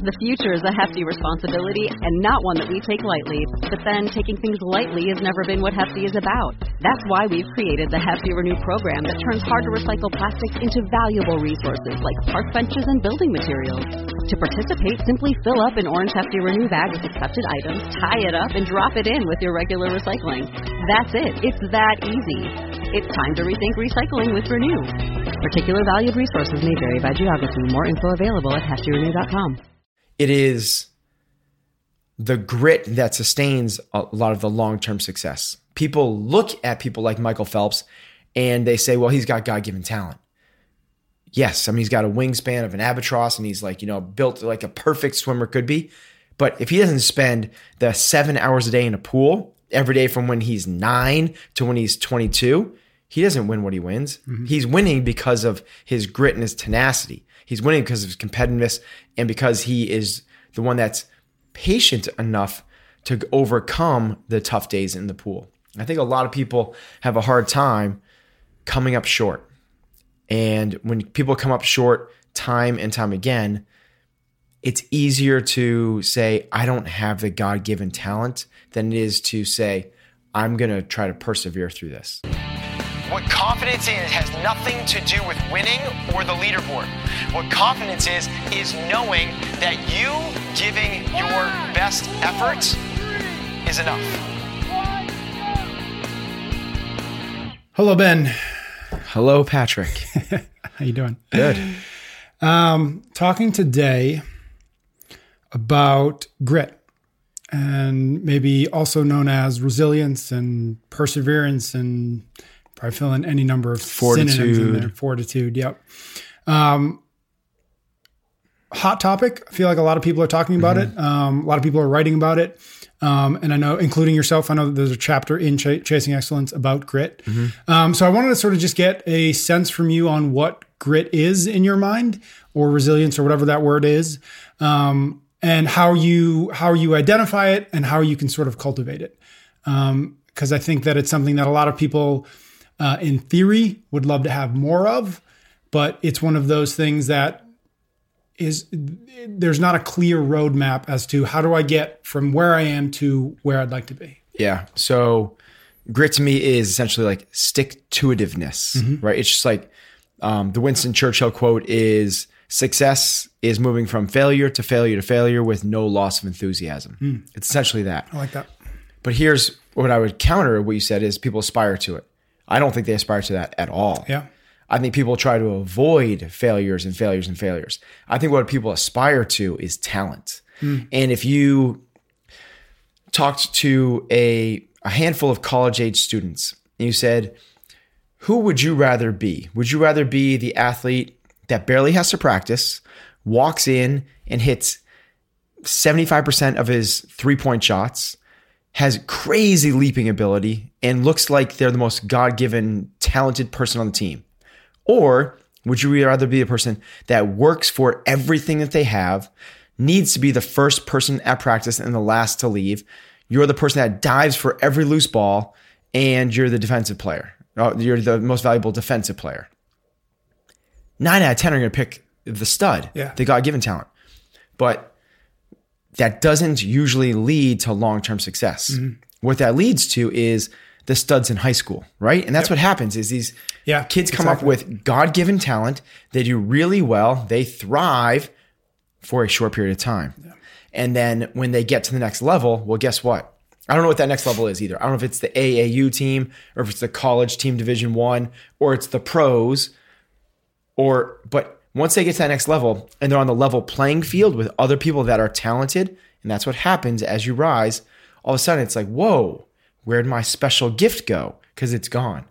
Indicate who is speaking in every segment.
Speaker 1: The future is a hefty responsibility and not one that we take lightly. But then taking things lightly has never been what Hefty is about. That's why we've created the Hefty Renew program that turns hard-to-recycle plastics into valuable resources like park benches and building materials. To participate, simply fill up an orange Hefty Renew bag with accepted items, tie it up, and drop it in with your regular recycling. That's it. It's that easy. It's time to rethink recycling with Renew. Particular valued resources may vary by geography. More info available at heftyrenew.com.
Speaker 2: It is the grit that sustains a lot of the long-term success. People look at people like Michael Phelps and they say, well, he's got God-given talent. Yes, I mean, he's got a wingspan of an albatross and he's built like a perfect swimmer could be. But if he doesn't spend the 7 hours a day in a pool every day from when he's 9 to when he's 22, he doesn't win what he wins. Mm-hmm. He's winning because of his grit and his tenacity. He's winning because of his competitiveness and because he is the one that's patient enough to overcome the tough days in the pool. I think a lot of people have a hard time coming up short. And when people come up short time and time again, it's easier to say, I don't have the God-given talent than it is to say, I'm going to try to persevere through this.
Speaker 3: What confidence is has nothing to do with winning or the leaderboard. What confidence is knowing that you giving your best efforts is enough.
Speaker 4: Hello, Ben.
Speaker 2: Hello, Patrick.
Speaker 4: How you doing?
Speaker 2: Good.
Speaker 4: Talking today about grit, and maybe also known as resilience and perseverance, and probably fill in any number of synonyms in there. Fortitude. Yep. Hot topic. I feel like a lot of people are talking about it. A lot of people are writing about it. And I know, including yourself, I know that there's a chapter in Chasing Excellence about grit. So I wanted to sort of just get a sense from you on what grit is in your mind, or resilience, or whatever that word is, and how you identify it and how you can sort of cultivate it. Because I think that it's something that a lot of people, in theory, would love to have more of, but it's one of those things that there's not a clear roadmap as to how do I get from where I am to where I'd like to be.
Speaker 2: Yeah. So grit to me is essentially like stick-to-itiveness, right? It's just like the Winston Churchill quote is, success is moving from failure to failure to failure with no loss of enthusiasm. It's essentially that.
Speaker 4: I like that.
Speaker 2: But here's what I would counter what you said is people aspire to it. I don't think they aspire to that at all.
Speaker 4: Yeah.
Speaker 2: I think people try to avoid failures and failures and failures. I think what people aspire to is talent. And if you talked to a handful of college-age students and you said, who would you rather be? Would you rather be the athlete that barely has to practice, walks in and hits 75% of his three-point shots, has crazy leaping ability, and looks like they're the most God-given, talented person on the team? Or would you rather be a person that works for everything that they have, needs to be the first person at practice and the last to leave? You're the person that dives for every loose ball, and you're the defensive player. You're the most valuable defensive player. 9 out of 10 are going to pick the stud, the God-given talent. But that doesn't usually lead to long-term success. What that leads to is the studs in high school, right? And that's what happens is these kids come up with God-given talent. They do really well. They thrive for a short period of time. And then when they get to the next level, well, guess what? I don't know what that next level is either. I don't know if it's the AAU team or if it's the college team Division I or it's the pros but once they get to that next level and they're on the level playing field with other people that are talented, and that's what happens as you rise, all of a sudden it's like, whoa, where'd my special gift go? Because it's gone.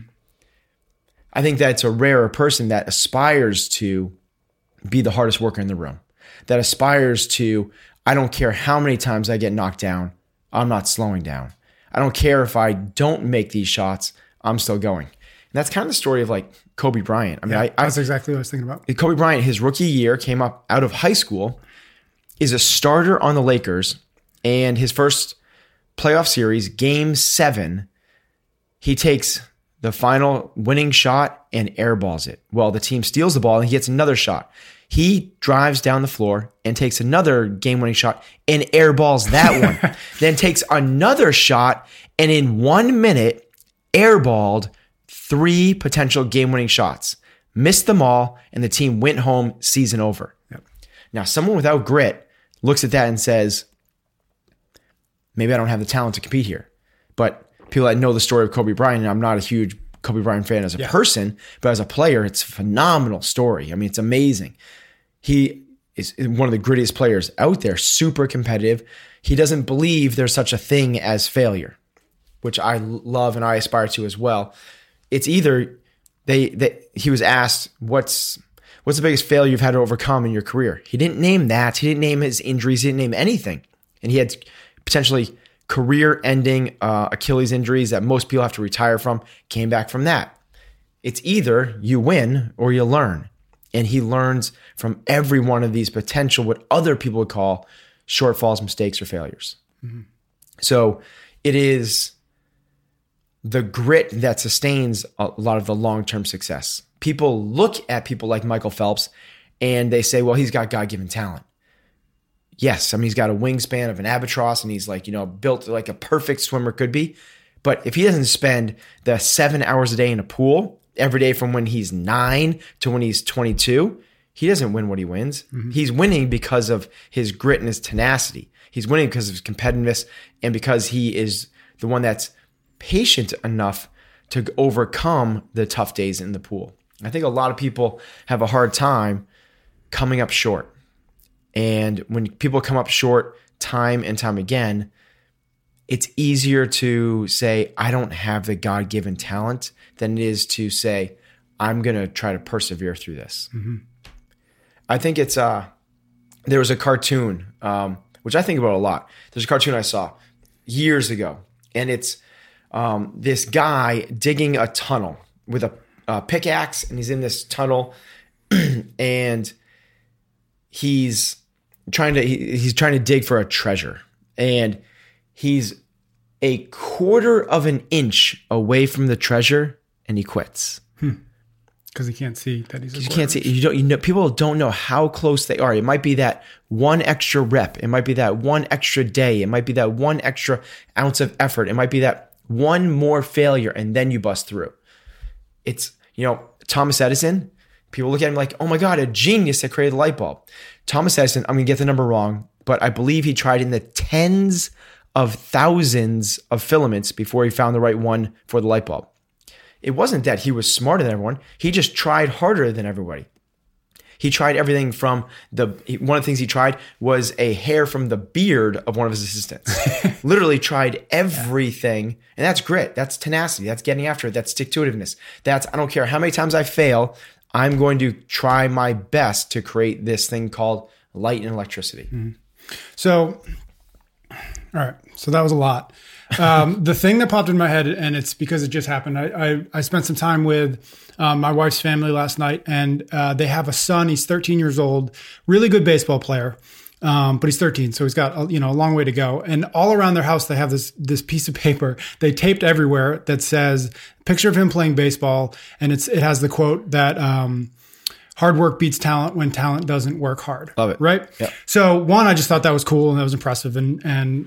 Speaker 2: I think that it's a rarer person that aspires to be the hardest worker in the room, that aspires to, I don't care how many times I get knocked down, I'm not slowing down. I don't care if I don't make these shots, I'm still going. And that's kind of the story of like Kobe Bryant. I mean,
Speaker 4: that's exactly what I was thinking about.
Speaker 2: Kobe Bryant, his rookie year, came up out of high school, is a starter on the Lakers, and his first playoff series, Game 7, he takes the final winning shot and airballs it. Well, the team steals the ball and he gets another shot. He drives down the floor and takes another game-winning shot and airballs that one. Then takes another shot and in 1 minute airballed 3 potential game-winning shots. Missed them all, and the team went home, season over.
Speaker 4: Yep.
Speaker 2: Now, someone without grit looks at that and says, maybe I don't have the talent to compete here. But people that know the story of Kobe Bryant, and I'm not a huge Kobe Bryant fan as a person, but as a player, it's a phenomenal story. I mean, it's amazing. He is one of the grittiest players out there, super competitive. He doesn't believe there's such a thing as failure, which I love and I aspire to as well. It's either he was asked, what's the biggest failure you've had to overcome in your career? He didn't name that. He didn't name his injuries. He didn't name anything. And he had potentially career-ending Achilles injuries that most people have to retire from, came back from that. It's either you win or you learn. And he learns from every one of these potential, what other people would call shortfalls, mistakes, or failures. Mm-hmm. So it is the grit that sustains a lot of the long-term success. People look at people like Michael Phelps and they say, well, he's got God-given talent. Yes, I mean, he's got a wingspan of an albatross and he's like, built like a perfect swimmer could be. But if he doesn't spend the 7 hours a day in a pool every day from when he's 9 to when he's 22, he doesn't win what he wins. Mm-hmm. He's winning because of his grit and his tenacity. He's winning because of his competitiveness and because he is the one that's patient enough to overcome the tough days in the pool. I think a lot of people have a hard time coming up short. And when people come up short time and time again, it's easier to say, I don't have the God-given talent than it is to say, I'm going to try to persevere through this. Mm-hmm. I think it's, there was a cartoon, which I think about a lot. There's a cartoon I saw years ago, and it's this guy digging a tunnel with a pickaxe, and he's in this tunnel, and he's trying to dig for a treasure, and he's a quarter of an inch away from the treasure, and he quits
Speaker 4: because he can't see that he's.
Speaker 2: You can't see. People don't know how close they are. It might be that one extra rep. It might be that one extra day. It might be that one extra ounce of effort. It might be that one more failure, and then you bust through. It's Thomas Edison. People look at him like, oh my God, a genius that created the light bulb. Thomas Edison, I'm going to get the number wrong, but I believe he tried in the tens of thousands of filaments before he found the right one for the light bulb. It wasn't that he was smarter than everyone. He just tried harder than everybody. He tried everything from one of the things he tried was a hair from the beard of one of his assistants. Literally tried everything. And that's grit. That's tenacity. That's getting after it. That's stick-to-itiveness. That's, I don't care how many times I fail, I'm going to try my best to create this thing called light and electricity.
Speaker 4: Mm-hmm. So, all right. So that was a lot. The thing that popped in my head, and it's because it just happened. I spent some time with my wife's family last night, and they have a son. He's 13 years old, really good baseball player. But he's 13, so he's got a long way to go. And all around their house, they have this piece of paper they taped everywhere that says picture of him playing baseball, and it has the quote that hard work beats talent when talent doesn't work hard.
Speaker 2: Love it,
Speaker 4: right?
Speaker 2: Yep.
Speaker 4: So one, I just thought that was cool and that was impressive, and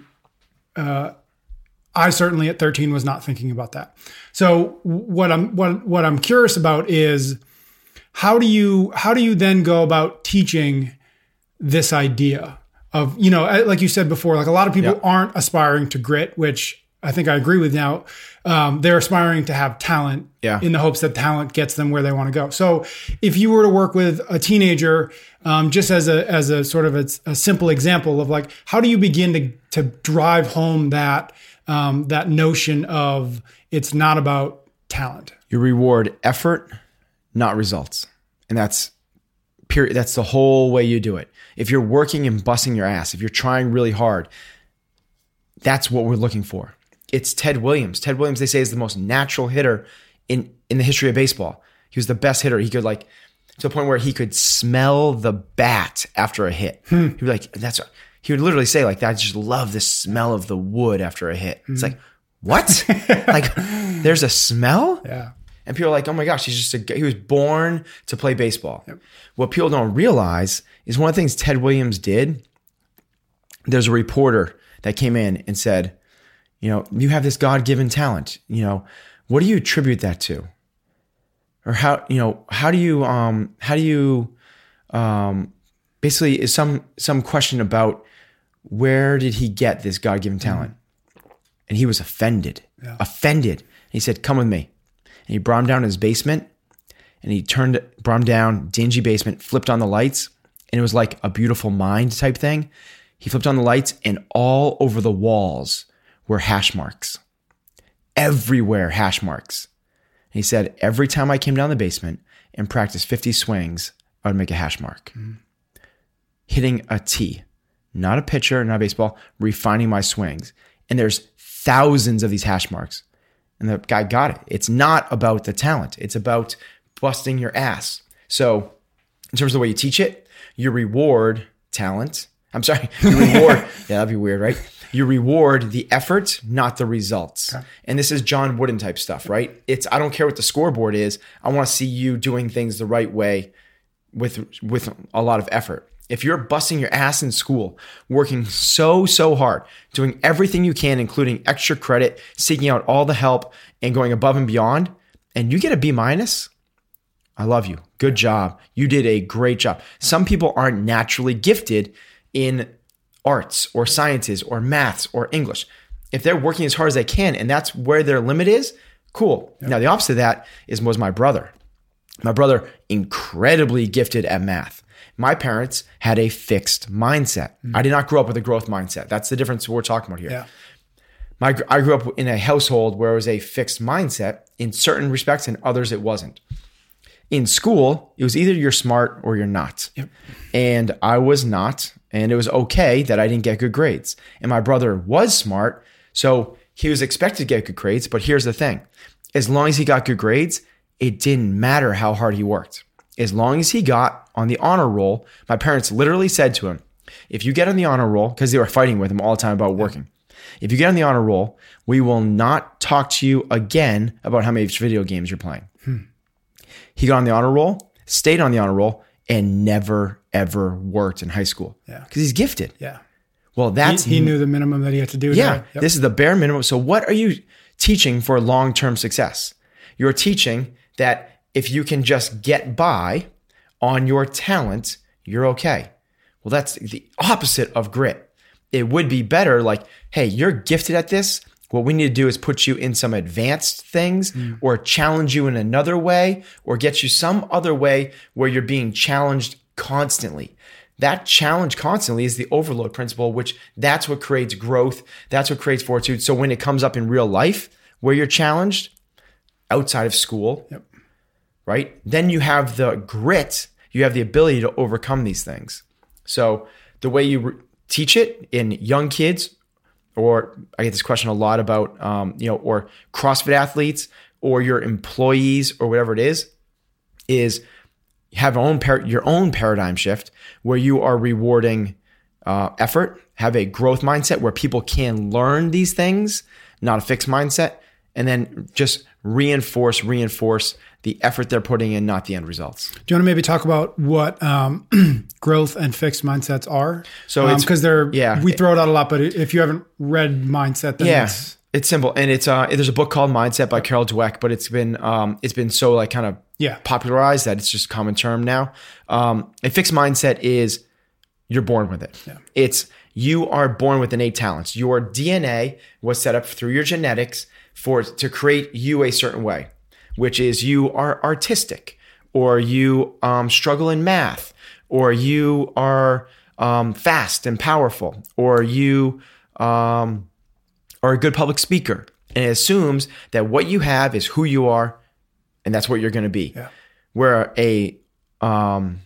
Speaker 4: I certainly at 13 was not thinking about that. So what I'm curious about is how do you then go about teaching this idea of, like you said before, like a lot of people aren't aspiring to grit, which I think I agree with now. They're aspiring to have talent in the hopes that talent gets them where they want to go. So if you were to work with a teenager, just as a sort of a simple example of like, how do you begin to drive home that notion of it's not about talent?
Speaker 2: You reward effort, not results. And that's period. That's the whole way you do it. If you're working and busting your ass, if you're trying really hard, that's what we're looking for. It's Ted Williams. Ted Williams, they say, is the most natural hitter in the history of baseball. He was the best hitter. He could to a point where he could smell the bat after a hit. He'd be like, he would literally say like, I just love the smell of the wood after a hit. It's like, what? Like there's a smell?
Speaker 4: Yeah.
Speaker 2: And people are like, oh my gosh, he was born to play baseball. Yep. What people don't realize is one of the things Ted Williams did, there's a reporter that came in and said, you have this God-given talent. What do you attribute that to? Or how do you basically is some question about where did he get this God-given talent? And he was offended. And he said, come with me. And he brought him down to his basement, and he brought him down, dingy basement, flipped on the lights, and it was like a Beautiful Mind type thing. He flipped on the lights, and all over the walls were hash marks. Everywhere hash marks. And he said, every time I came down the basement and practiced 50 swings, I would make a hash mark. Hitting a tee, not a pitcher, not a baseball, refining my swings. And there's thousands of these hash marks. And the guy got it. It's not about the talent. It's about busting your ass. So in terms of the way you teach it, you reward talent. I'm sorry, you reward, yeah, that'd be weird, right? You reward the effort, not the results. Okay. And this is John Wooden type stuff, right? I don't care what the scoreboard is. I want to see you doing things the right way with a lot of effort. If you're busting your ass in school, working so hard, doing everything you can, including extra credit, seeking out all the help and going above and beyond, and you get a B-, I love you. Good job. You did a great job. Some people aren't naturally gifted in arts or sciences or maths or English. If they're working as hard as they can and that's where their limit is, cool. Yep. Now, the opposite of that was my brother. My brother, incredibly gifted at math. My parents had a fixed mindset. I did not grow up with a growth mindset. That's the difference we're talking about here. Yeah. I grew up in a household where it was a fixed mindset in certain respects, and others it wasn't. In school, it was either you're smart or you're not. Yep. And I was not, and it was okay that I didn't get good grades. And my brother was smart, so he was expected to get good grades. But here's the thing. As long as he got good grades, it didn't matter how hard he worked. As long as he got on the honor roll, my parents literally said to him, if you get on the honor roll, because they were fighting with him all the time about working, if you get on the honor roll, we will not talk to you again about how many video games you're playing. He got on the honor roll, stayed on the honor roll, and never, ever worked in high school. Yeah. Because he's gifted. Yeah. Well,
Speaker 4: he knew the minimum that he had to do.
Speaker 2: Yeah. Yep. This is the bare minimum. So what are you teaching for long-term success? You're teaching that if you can just get by on your talent, you're okay. Well, that's the opposite of grit. It would be better like, hey, you're gifted at this. What we need to do is put you in some advanced things or challenge you in another way or get you some other way where you're being challenged constantly. That challenge constantly is the overload principle, which that's what creates growth. That's what creates fortitude. So when it comes up in real life where you're challenged outside of school, right? Then you have the grit, you have the ability to overcome these things. So the way you teach it in young kids, or I get this question a lot about, or CrossFit athletes or your employees or whatever it is have your own paradigm shift where you are rewarding effort, have a growth mindset where people can learn these things, not a fixed mindset, and then just reinforce the effort they're putting in, not the end results.
Speaker 4: Do you want to maybe talk about what growth and fixed mindsets are? So because we throw it out a lot, but if you haven't read Mindset, then
Speaker 2: it's simple. And it's there's a book called Mindset by Carol Dweck, but it's been so like kind of popularized that it's just a common term now. A fixed mindset is you're born with it. Yeah. It's you are born with innate talents. Your DNA was set up through your genetics to create you a certain way, which is you are artistic, or you struggle in math, or you are fast and powerful, or you are a good public speaker. And it assumes that what you have is who you are, and that's what you're going to be. Yeah. Where a growth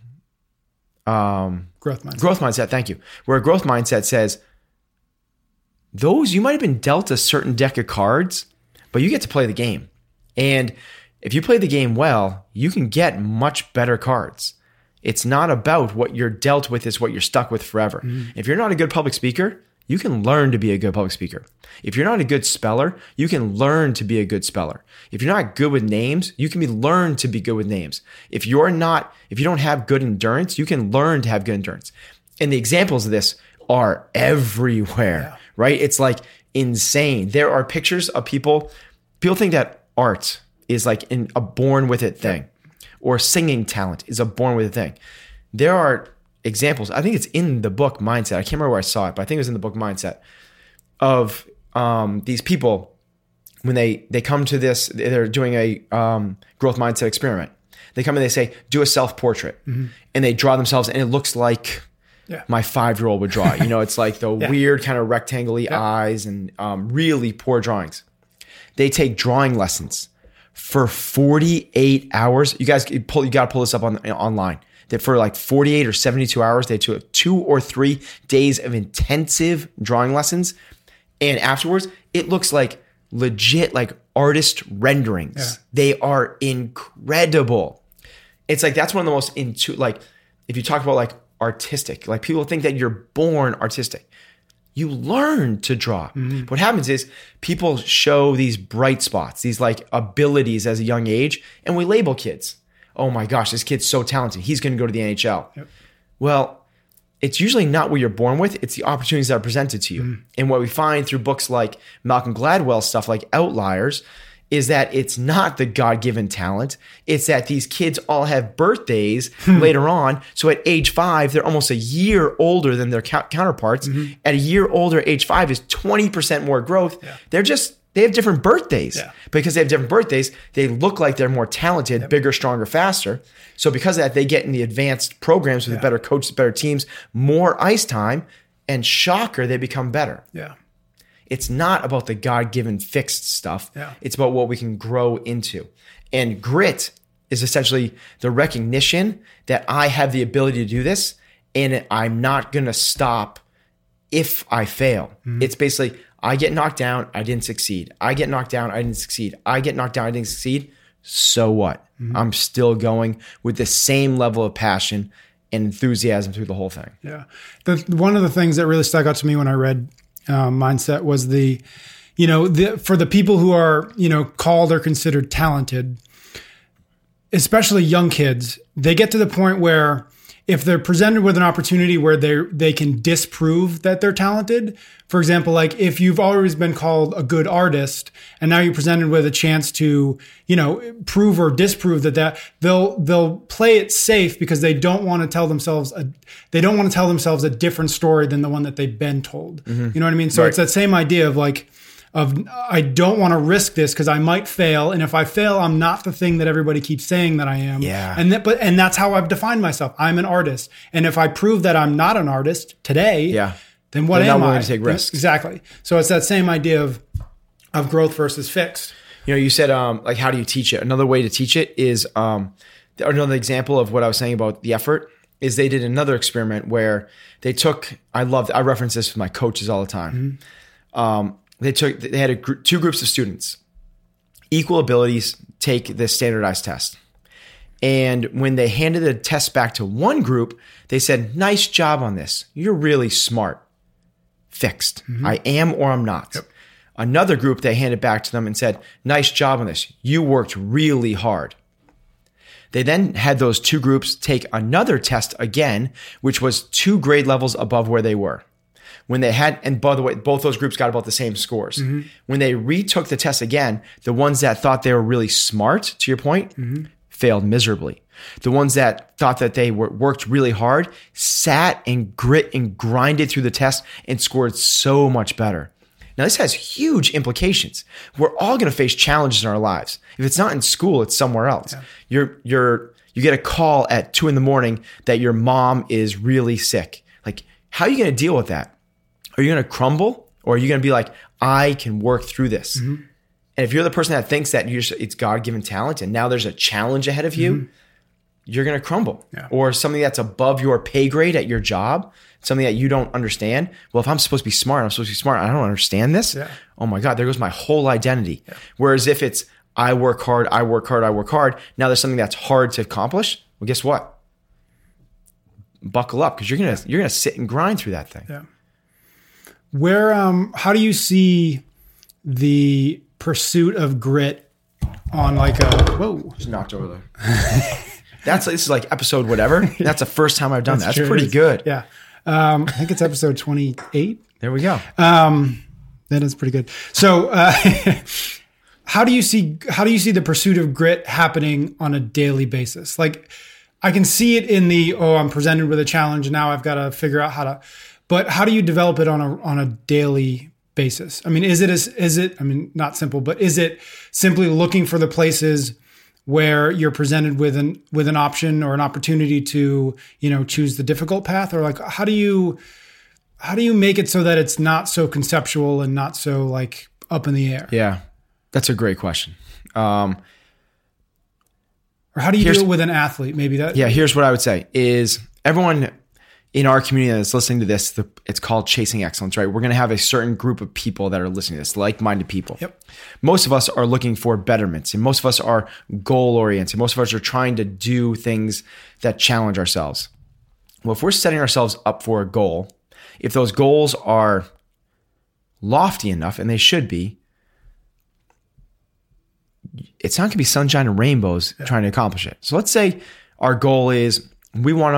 Speaker 2: mindset, thank you. Where a growth mindset says, you might have been dealt a certain deck of cards, but you get to play the game. And if you play the game well, you can get much better cards. It's not about what you're dealt with, it's what you're stuck with forever. Mm-hmm. If you're not a good public speaker, You can learn to be a good public speaker. If you're not a good speller, you can learn to be a good speller. If you're not good with names, you can be learned to be good with names. If you don't have good endurance, you can learn to have good endurance. And the examples of this are everywhere, right? It's like insane. There are pictures of people think that art is like a born with it thing, or singing talent is a born with it thing. There are examples. I think it's in the book Mindset. I can't remember where I saw it, but I think it was in the book Mindset of these people when they come to this. They're doing a growth mindset experiment. They come and they say, do a self-portrait, and they draw themselves, and it looks like my 5-year-old would draw. It's like the weird kind of rectangle-y eyes and really poor drawings. They take drawing lessons for 48 hours. You got to pull this up online. That for like 48 or 72 hours, they took 2 or 3 days of intensive drawing lessons. And afterwards, it looks like legit like artist renderings. Yeah. They are incredible. It's like, that's one of the most if you talk about like artistic, like people think that you're born artistic. You learn to draw. Mm-hmm. What happens is people show these bright spots, these like abilities as a young age, and we label kids. Oh my gosh, this kid's so talented. He's going to go to the NHL. Yep. Well, it's usually not what you're born with. It's the opportunities that are presented to you. Mm. And what we find through books like Malcolm Gladwell's stuff like Outliers is that it's not the God-given talent. It's that these kids all have birthdays later on. So at age 5, they're almost a year older than their counterparts. Mm-hmm. At a year older, age 5 is 20% more growth. Yeah. They have different birthdays. Yeah. Because they have different birthdays, they look like they're more talented, bigger, stronger, faster. So because of that, they get in the advanced programs with better coaches, better teams, more ice time, and shocker, they become better. Yeah. It's not about the God-given fixed stuff. Yeah. It's about what we can grow into. And grit is essentially the recognition that I have the ability to do this, and I'm not going to stop if I fail. Mm-hmm. It's basically, I get knocked down, I didn't succeed. I get knocked down, I didn't succeed. I get knocked down, I didn't succeed. So what? Mm-hmm. I'm still going with the same level of passion and enthusiasm through the whole thing. Yeah.
Speaker 4: One of the things that really stuck out to me when I read Mindset was for the people who are, called or considered talented, especially young kids, they get to the point where if they're presented with an opportunity where they can disprove that they're talented, for example, like if you've always been called a good artist and now you're presented with a chance to, prove or disprove that they'll play it safe because they don't want to tell themselves a different story than the one that they've been told. Mm-hmm. You know what I mean? So It's that same idea of I don't want to risk this because I might fail. And if I fail, I'm not the thing that everybody keeps saying that I am. Yeah. And that's how I've defined myself. I'm an artist. And if I prove that I'm not an artist today, then what am I? You're not willing to take risks. Exactly. So it's that same idea of growth versus fixed.
Speaker 2: You said, how do you teach it? Another way to teach it is, another example of what I was saying about the effort is they did another experiment where they took, I reference this with my coaches all the time. Mm-hmm. They had two groups of students, equal abilities, take the standardized test. And when they handed the test back to one group, they said, nice job on this. You're really smart. Fixed. Mm-hmm. I am or I'm not. Yep. Another group, they handed back to them and said, nice job on this. You worked really hard. They then had those two groups take another test again, which was 2 grade levels above where they were. And by the way, both those groups got about the same scores. Mm-hmm. When they retook the test again, the ones that thought they were really smart, to your point, failed miserably. The ones that thought that they worked really hard sat and grit and grinded through the test and scored so much better. Now, this has huge implications. We're all going to face challenges in our lives. If it's not in school, it's somewhere else. Yeah. You get a call at 2 a.m. that your mom is really sick. Like, how are you going to deal with that? Are you going to crumble, or are you going to be like, I can work through this? Mm-hmm. And if you're the person that thinks that it's God-given talent and now there's a challenge ahead of you, you're going to crumble. Yeah. Or something that's above your pay grade at your job, something that you don't understand. Well, if I'm supposed to be smart, I don't understand this. Yeah. Oh my God, there goes my whole identity. Yeah. Whereas if it's I work hard, now there's something that's hard to accomplish. Well, guess what? Buckle up, because you're gonna sit and grind through that thing.
Speaker 4: Yeah. How do you see the pursuit of grit on like a, whoa.
Speaker 2: Just knocked over there. This is like episode whatever. That's the first time I've done that. That's pretty good.
Speaker 4: Yeah. I think it's episode 28.
Speaker 2: There we go.
Speaker 4: That is pretty good. So, how do you see the pursuit of grit happening on a daily basis? Like, I can see it in I'm presented with a challenge and now I've got to figure out but how do you develop it on a daily basis? I mean, is it not simple, but is it simply looking for the places where you're presented with an option or an opportunity to, choose the difficult path? Or like, how do you make it so that it's not so conceptual and not so like up in the air?
Speaker 2: Yeah, that's a great question.
Speaker 4: Or how do you deal with an athlete? Maybe that.
Speaker 2: Yeah, here's what I would say is everyone in our community that's listening to this, it's called Chasing Excellence, right? We're going to have a certain group of people that are listening to this, like-minded people.
Speaker 4: Yep.
Speaker 2: Most of us are looking for betterments, and most of us are goal-oriented. Most of us are trying to do things that challenge ourselves. Well, if we're setting ourselves up for a goal, if those goals are lofty enough, and they should be, it's not going to be sunshine and rainbows trying to accomplish it. So let's say our goal is we want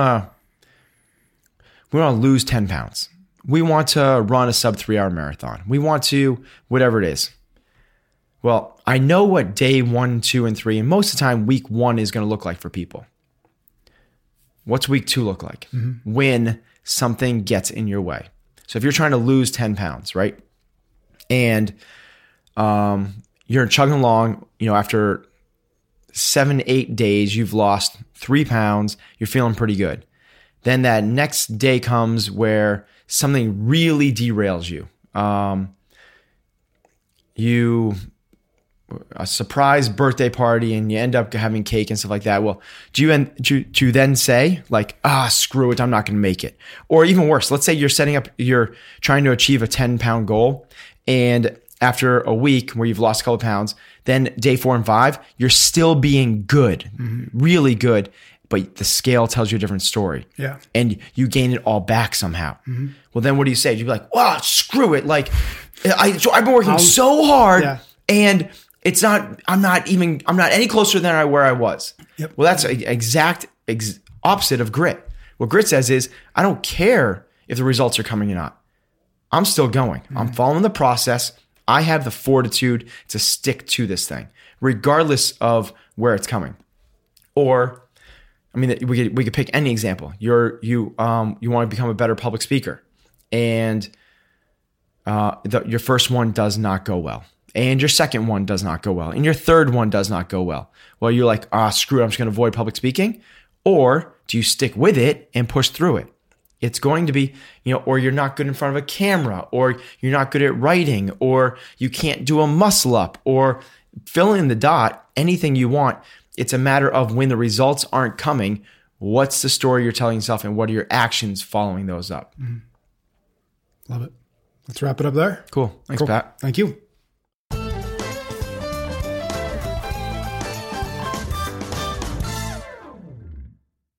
Speaker 2: to lose 10 pounds. We want to run a sub 3-hour marathon. We want to, whatever it is. Well, I know what day 1, 2, and 3, and most of the time week 1 is going to look like for people. What's week 2 look like? Mm-hmm. When something gets in your way. So if you're trying to lose 10 pounds, right? And you're chugging along, after 7-8 days, you've lost 3 pounds, you're feeling pretty good. Then that next day comes where something really derails you. A surprise birthday party and you end up having cake and stuff like that. Well, do you then say like, screw it, I'm not going to make it? Or even worse, let's say you're trying to achieve a 10-pound goal, and after a week where you've lost a couple of pounds, then day 4 and 5, you're still being good, really good, but the scale tells you a different story.
Speaker 4: Yeah.
Speaker 2: And you gain it all back somehow. Mm-hmm. Well, then what do you say? You'd be like, wow, screw it. Like, I've been working so hard and I'm not any closer than where I was.
Speaker 4: Yep.
Speaker 2: Well, that's an exact opposite of grit. What grit says is, I don't care if the results are coming or not. I'm still going. Mm-hmm. I'm following the process. I have the fortitude to stick to this thing, regardless of where it's coming. Or, we could pick any example. You want to become a better public speaker, and your first one does not go well, and your second one does not go well, and your third one does not go well. Well, you're like, screw it, I'm just going to avoid public speaking. Or do you stick with it and push through it? It's going to be, or you're not good in front of a camera, or you're not good at writing, or you can't do a muscle up, or fill in the dot, anything you want. It's a matter of when the results aren't coming, what's the story you're telling yourself and what are your actions following those up?
Speaker 4: Love it. Let's wrap it up there.
Speaker 2: Cool. Thanks, Pat.
Speaker 4: Thank you.